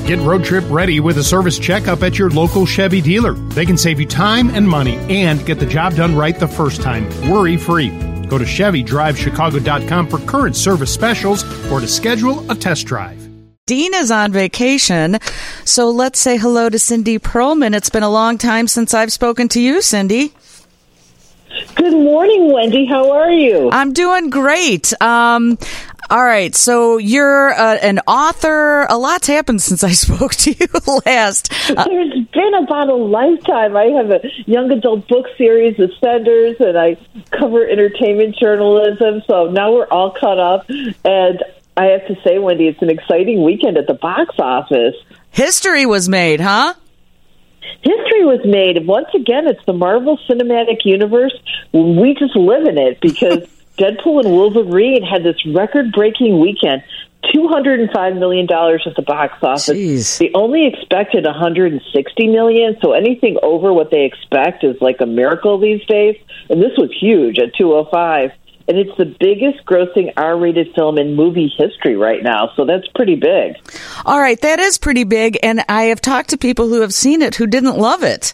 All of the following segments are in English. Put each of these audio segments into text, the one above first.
Get road trip ready with a service checkup at your local Chevy dealer. They can save you time and money and get the job done right the first time, worry-free. Go to ChevyDriveChicago.com for current service specials or to schedule a test drive. Dean is on vacation, so let's say hello to Cindy Perlman. It's been a long time since I've spoken to you, Cindy. Good morning, Wendy. How are you? I'm doing great. All right, so you're an author. A lot's happened since I spoke to you last. There's been about a lifetime. I have a young adult book series, Ascenders, and I cover entertainment journalism, so now we're all caught up. And I have to say, Wendy, it's an exciting weekend at the box office. History was made, huh? History was made. And once again, it's the Marvel Cinematic Universe. We just live in it because Deadpool and Wolverine had this record-breaking weekend, $205 million at the box office. Jeez. They only expected $160 million, so anything over what they expect is like a miracle these days. And this was huge at 205. And it's the biggest grossing R-rated film in movie history right now, so that's pretty big. All right, that is pretty big, and I have talked to people who have seen it who didn't love it.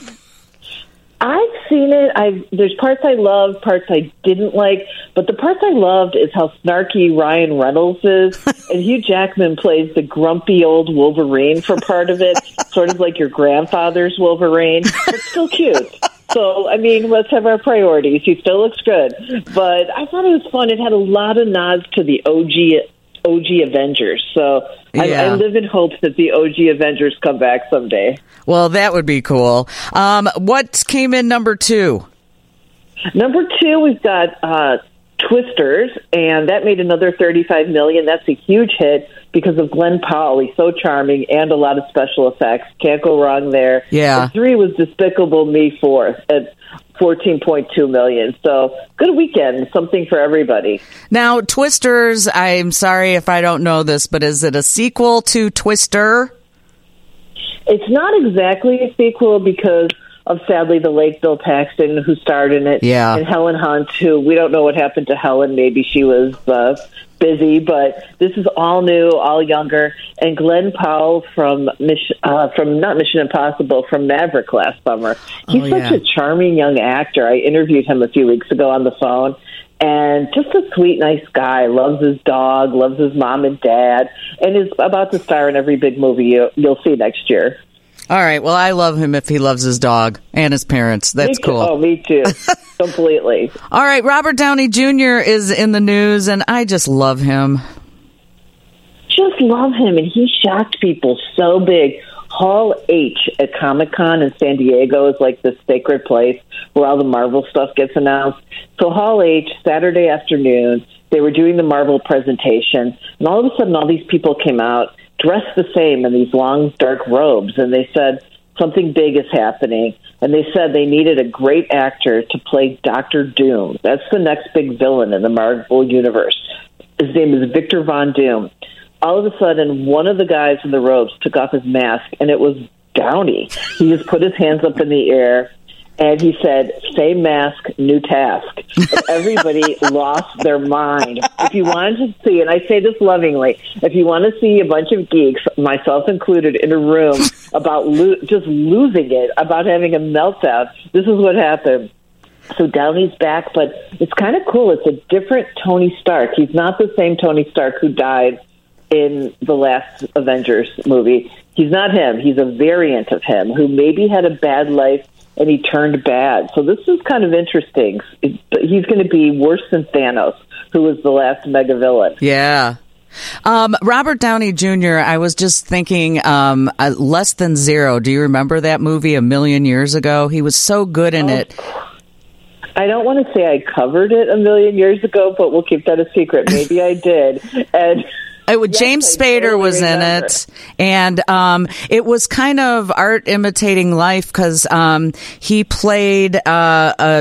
I've seen it. There's parts I loved, parts I didn't like, but the parts I loved is how snarky Ryan Reynolds is, and Hugh Jackman plays the grumpy old Wolverine for part of it, sort of like your grandfather's Wolverine, but still cute. So, I mean, let's have our priorities. He still looks good. But I thought it was fun. It had a lot of nods to the OG Avengers. So I live in hopes that the OG Avengers come back someday. Well, that would be cool. What came in number 2? Number 2, we've got Twisters, and that made another $35 million. That's a huge hit because of Glenn Powell. He's so charming and a lot of special effects. Can't go wrong there. Yeah. And 3 was Despicable Me 4 at $14.2 million. So good weekend, something for everybody. Now, Twisters, I'm sorry if I don't know this, but is it a sequel to Twister? It's not exactly a sequel because of, sadly, the late Bill Paxton, who starred in it, and Helen Hunt, who we don't know what happened to Helen. Maybe she was busy, but this is all new, all younger. And Glenn Powell from not Mission Impossible, from Maverick last summer. He's such a charming young actor. I interviewed him a few weeks ago on the phone. And just a sweet, nice guy, loves his dog, loves his mom and dad, and is about to star in every big movie you'll see next year. All right. Well, I love him if he loves his dog and his parents. That's cool. Oh, me too. Completely. All right. Robert Downey Jr. is in the news, and I just love him. Just love him, and he shocked people so big. Hall H at Comic-Con in San Diego is like this sacred place where all the Marvel stuff gets announced. So Hall H, Saturday afternoon, they were doing the Marvel presentation, and all of a sudden all these people came out dressed the same in these long, dark robes, and they said something big is happening. And they said they needed a great actor to play Dr. Doom. That's the next big villain in the Marvel universe. His name is Victor Von Doom. All of a sudden, one of the guys in the robes took off his mask, and it was Downey. He just put his hands up in the air, and he said, "Same mask, new task." And everybody lost their mind. If you wanted to see, and I say this lovingly, if you want to see a bunch of geeks, myself included, in a room about just losing it, about having a meltdown, this is what happened. So Downey's back, but it's kind of cool. It's a different Tony Stark. He's not the same Tony Stark who died in the last Avengers movie. He's not him. He's a variant of him who maybe had a bad life and he turned bad. So this is kind of interesting. He's going to be worse than Thanos, who was the last mega villain. Yeah. Robert Downey Jr., I was just thinking, Less Than Zero. Do you remember that movie a million years ago? He was so good in it. I don't want to say I covered it a million years ago, but we'll keep that a secret. Maybe I did. And James Spader was in it, and it was kind of art imitating life because he played a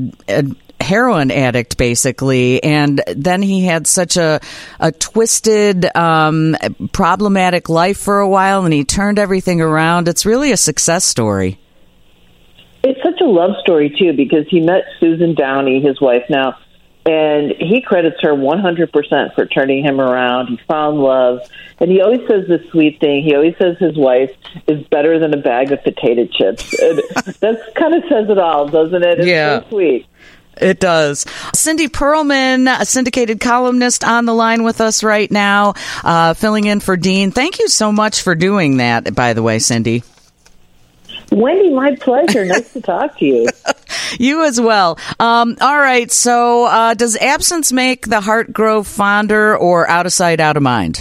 heroin addict, basically, and then he had such a twisted, problematic life for a while, and he turned everything around. It's really a success story. It's such a love story, too, because he met Susan Downey, his wife now, And he credits her 100% for turning him around. He found love. And he always says this sweet thing. He always says his wife is better than a bag of potato chips. And that kind of says it all, doesn't it? It's so sweet. It does. Cindy Pearlman, a syndicated columnist, on the line with us right now, filling in for Dean. Thank you so much for doing that, by the way, Cindy. Wendy, my pleasure. Nice to talk to you. You as well. All right. So does absence make the heart grow fonder, or out of sight, out of mind?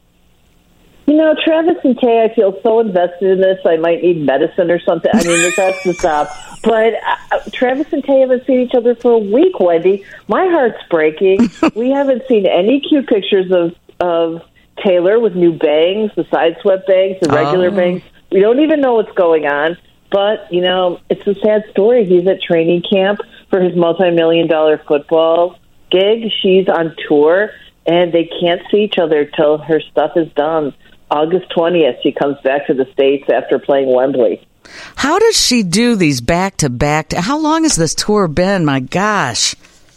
You know, Travis and Tay, I feel so invested in this, I might need medicine or something. I mean, this has to stop. But Travis and Tay haven't seen each other for a week, Wendy. My heart's breaking. We haven't seen any cute pictures of Taylor with new bangs, the side-swept bangs, the regular bangs. We don't even know what's going on. But, you know, it's a sad story. He's at training camp for his multi-million-dollar football gig. She's on tour, and they can't see each other till her stuff is done. August 20th, she comes back to the States after playing Wembley. How does she do these back-to-back? How long has this tour been? My gosh.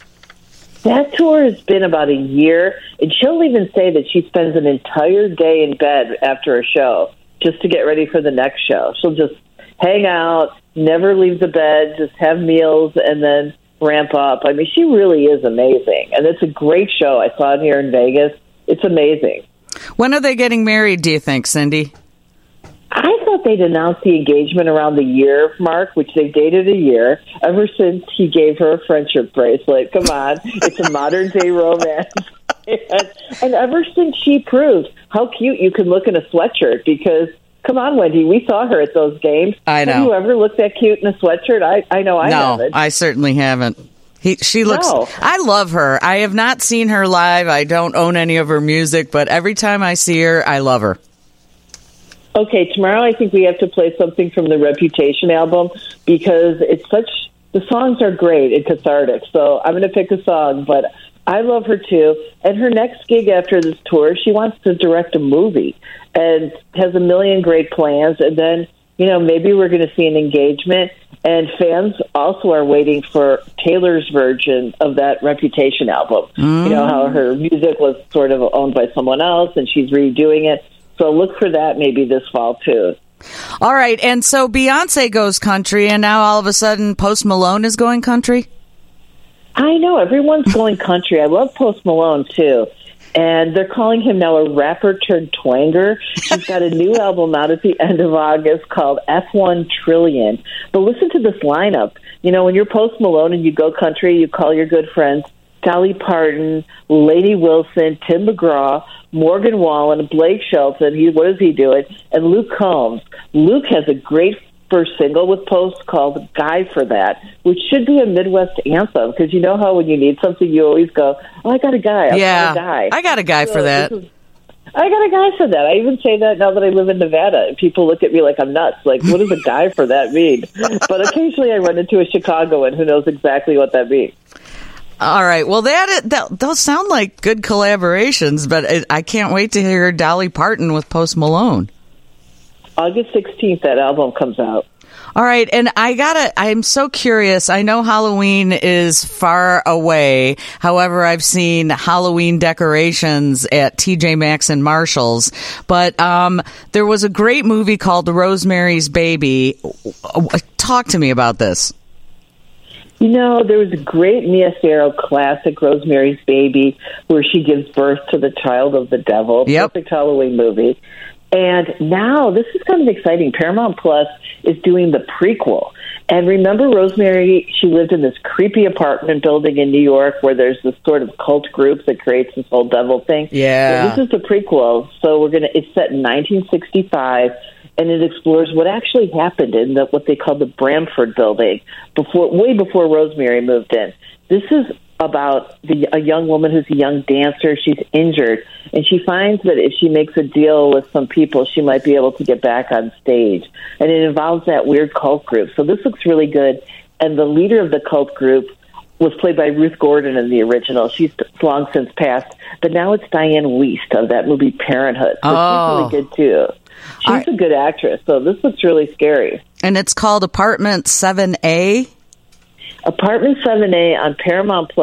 That tour has been about a year, and she'll even say that she spends an entire day in bed after a show just to get ready for the next show. She'll just hang out, never leave the bed, just have meals, and then ramp up. I mean, she really is amazing, and it's a great show. I saw it here in Vegas. It's amazing. When are they getting married, do you think, Cindy? I thought they'd announced the engagement around the year mark, which they've dated a year, ever since he gave her a friendship bracelet. Come on, it's a modern-day romance. And ever since she proved how cute you can look in a sweatshirt, because, come on, Wendy, we saw her at those games. I know. Have you ever looked that cute in a sweatshirt? I know I haven't. No, I certainly haven't. She looks. No. I love her. I have not seen her live. I don't own any of her music, but every time I see her, I love her. Okay, tomorrow I think we have to play something from the Reputation album because the songs are great and cathartic. So I'm going to pick a song, but I love her too. And her next gig after this tour, she wants to direct a movie and has a million great plans. And then, you know, maybe we're going to see an engagement. And fans also are waiting for Taylor's version of that Reputation album. You know, how her music was sort of owned by someone else and she's redoing it. So look for that maybe this fall, too. All right. And so Beyonce goes country, and now all of a sudden Post Malone is going country? I know. Everyone's going country. I love Post Malone, too. And they're calling him now a rapper turned twanger. He's got a new album out at the end of August called F1 Trillion. But listen to this lineup. You know, when you're Post Malone and you go country, you call your good friends Dolly Parton, Lainey Wilson, Tim McGraw, Morgan Wallen, Blake Shelton. What is he doing? And Luke Combs. Luke has a great first single with Post called Guy for That, which should be a Midwest anthem, because you know how when you need something, you always go, oh, I got a guy. I got a guy for that. I got a guy for that. I even say that now that I live in Nevada. And people look at me like I'm nuts. Like, what does a guy for that mean? But occasionally I run into a Chicagoan who knows exactly what that means. All right. Well, those sound like good collaborations, but I can't wait to hear Dolly Parton with Post Malone. August 16th, that album comes out. All right. And I'm so curious. I know Halloween is far away. However, I've seen Halloween decorations at TJ Maxx and Marshall's. But there was a great movie called Rosemary's Baby. Talk to me about this. You know, there was a great Mia Farrow classic, Rosemary's Baby, where she gives birth to the child of the devil. Yep. Perfect Halloween movie. And now, this is kind of exciting. Paramount Plus is doing the prequel. And remember Rosemary, she lived in this creepy apartment building in New York where there's this sort of cult group that creates this whole devil thing. Yeah. So this is the prequel. So it's set in 1965. And it explores what actually happened in what they call the Bramford building way before Rosemary moved in. This is about a young woman who's a young dancer. She's injured, and she finds that if she makes a deal with some people, she might be able to get back on stage. And it involves that weird cult group. So this looks really good. And the leader of the cult group was played by Ruth Gordon in the original. She's long since passed. But now it's Diane Wiest of that movie Parenthood. So she's really good, too. She's a good actress, so this looks really scary. And it's called Apartment 7A? Apartment 7A on Paramount Plus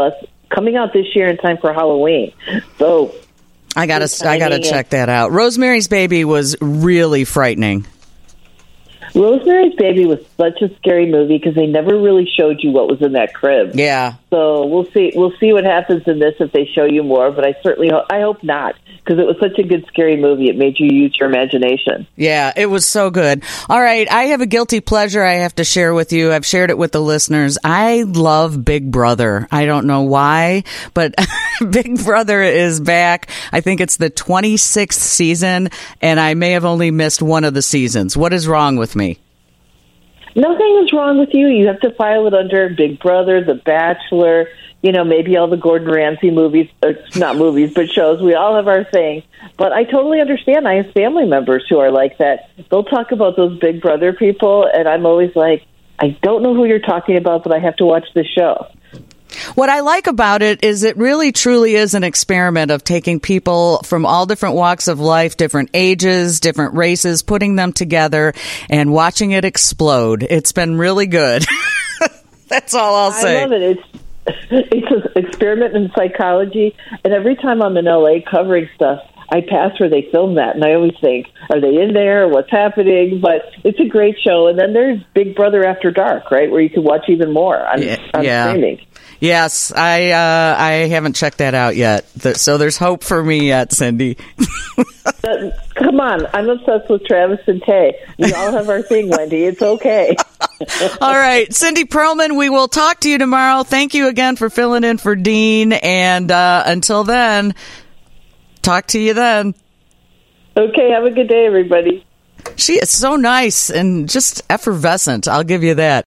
coming out this year in time for Halloween. So I gotta check that out. Rosemary's Baby was really frightening. Rosemary's Baby was such a scary movie because they never really showed you what was in that crib. Yeah. So we'll see what happens in this if they show you more. But I hope not, because it was such a good scary movie. It made you use your imagination. Yeah, it was so good. All right, I have a guilty pleasure I have to share with you. I've shared it with the listeners. I love Big Brother. I don't know why, but Big Brother is back. I think it's the 26th season, and I may have only missed one of the seasons. What is wrong with me? Nothing is wrong with you. You have to file it under Big Brother, The Bachelor, maybe all the Gordon Ramsay movies, not movies, but shows. We all have our thing. But I totally understand. I have family members who are like that. They'll talk about those Big Brother people, and I'm always like, I don't know who you're talking about, but I have to watch the show. What I like about it is it really truly is an experiment of taking people from all different walks of life, different ages, different races, putting them together and watching it explode. It's been really good. That's all I'll say. I love it. It's an experiment in psychology, and every time I'm in LA covering stuff, I pass where they film that, and I always think, are they in there? What's happening? But it's a great show. And then there's Big Brother After Dark, right, where you can watch even more on streaming. Yes, I haven't checked that out yet. So there's hope for me yet, Cindy. Come on, I'm obsessed with Travis and Tay. We all have our thing, Wendy. It's okay. All right, Cindy Perlman, we will talk to you tomorrow. Thank you again for filling in for Dean. And until then, talk to you then. Okay, have a good day, everybody. She is so nice and just effervescent. I'll give you that.